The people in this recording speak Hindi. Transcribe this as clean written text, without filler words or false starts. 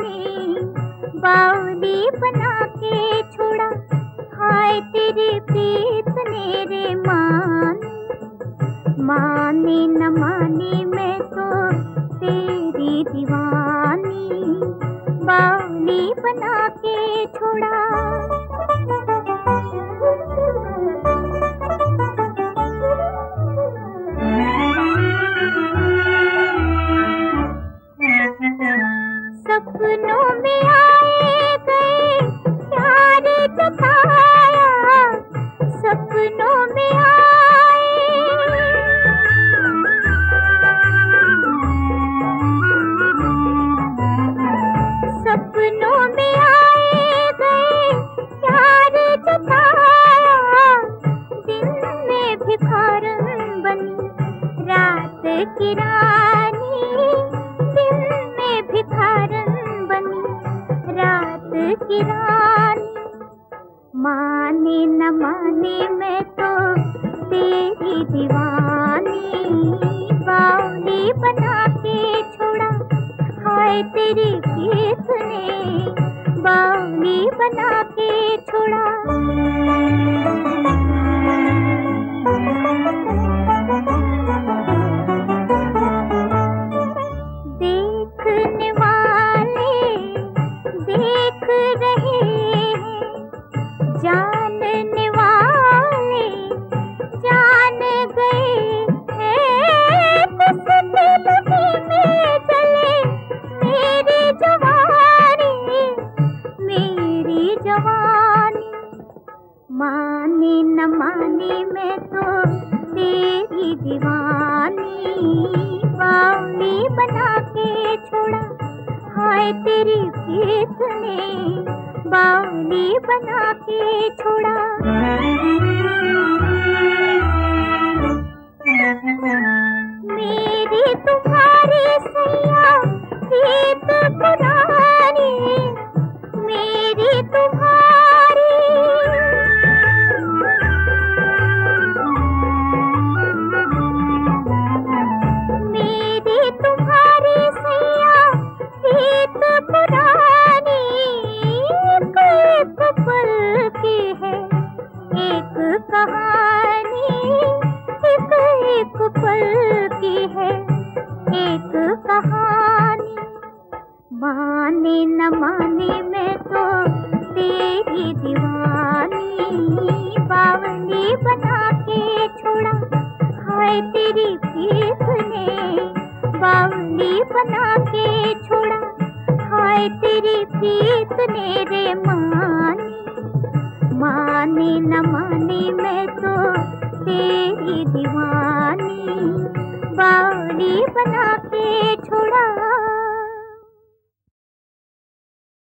ने बावली बना के छोड़ा। हाय तेरी प्रीत ने रे माने न माने मैं तो तेरी दीवानी, बावली बना के छोड़ा। सपनों में आए गए प्यार जताया, सपनों में सपनों में आए गए प्यार जताया। दिन में भिखारन बनी रात की रानी, दिन में भिखारन बनी रात की रानी। माने न माने मैं तो तेरी दीवानी, बावली बना के छोड़ा। हाय तेरी प्रीत ने बावली बना के छोड़ा। देखने वाले देख रहे हैं, जानने वाले जान गए हैं। किस दिल में जले मेरी जवानी, मेरी जवानी। माने न माने मैं तो तेरी दीवानी, बावली बना के छोड़ा। हाय तेरी प्रीत ने बावली बना के छोड़ा। मेरी तुम्हारी सैया प्रीत पुरानी, मेरी तुम्हारी मेरी तुम्हारी सैया प्रीत पुरानी। एक पल की है एक कहानी, एक पल की है एक कहानी। माने न माने मैं तो तेरी दीवानी, बावली बना के छोड़ा। हाय तेरी प्रीत ने बावली बना के छोड़ा। हाय तेरी प्रीत ने रे माने न माने मैं तो तेरी दीवानी, बावली बना के छोड़ा।